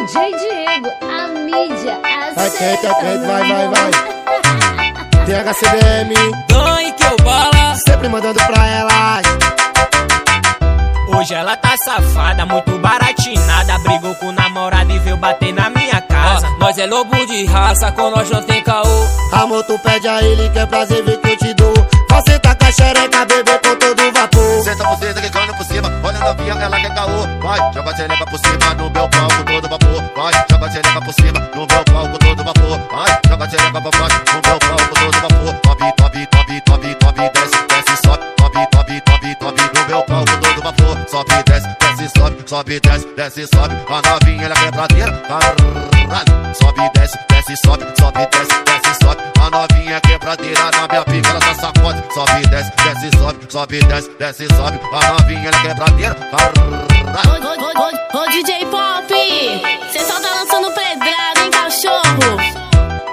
DJ Diego, a mídia aceita. Vai. THCDM, Ganhe que eu bala, sempre mandando pra elas. hoje ela tá safada, muito baratinada. Brigou com o namorado e veio bater na minha casa. Nós é lobo de raça, com nós não tem caô. Amor, tu pede a ele que é prazer ver que eu te dou. Você tá com a xereca, bebê, com todo vapor. Senta por cima, quicando por cima, olha a novinha, ela quer caô. Vai, joga a xereca por cima, no meu palco todo vapor. Vai, joga a xereca por cima, no meu palco todo vapor. Vai, joga a xereca pra baixo, no meu palco todo vapor. Sobe, desce, sobe. Sobe, no meu palco todo vapor. Sobe, desce, sobe, desce, sobe. A novinha, ela quer prazer, caralho. Sobe, desce, sobe, desce, sobe. A novinha quebradeira na minha pica, ela tá sacode. Sobe, desce, sobe. A novinha, ela quebradeira, caralho. Ô DJ Pop, cê só tá lançando pedrada, hein, cachorro?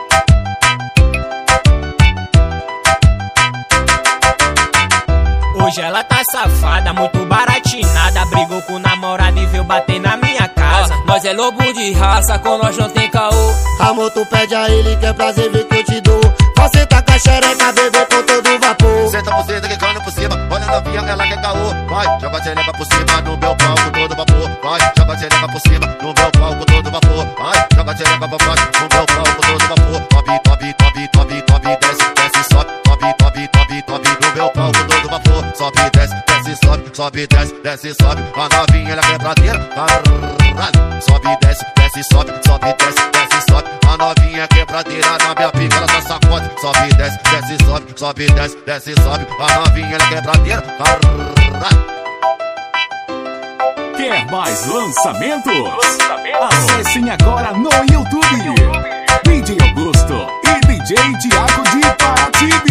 Hoje ela tá safada, muito baratinada. Brigou com o namorado e veio bater na minha casa. Nós é lobo de raça, com nós não tem caô. Amor, tu pede a ele que é prazer ver que eu te dou. Você tá com a xereca, bebê, com todo vapor. Senta por cima, quicando por cima, olha a novinha, ela quer caô. Vai, joga a xereca por cima, no meu palco todo vapor. Vai, joga a xereca por cima, no meu palco todo vapor. Vai, joga a xereca pra baixo, no meu palco todo vapor. Sobe, desce, sobe. Sobe, no meu palco todo vapor. Sobe, desce, desce, sobe. A novinha, ela quer prazer, caralho. Sobe, desce, sobe, desce, sobe. A novinha quebradeira na minha pica, ela tá sacode. Sobe, desce, sobe. A novinha, ela quebradeira, caralho. Quer mais lançamentos? Acessem agora no YouTube DJ Augusto e DJ Thiago de Paraty.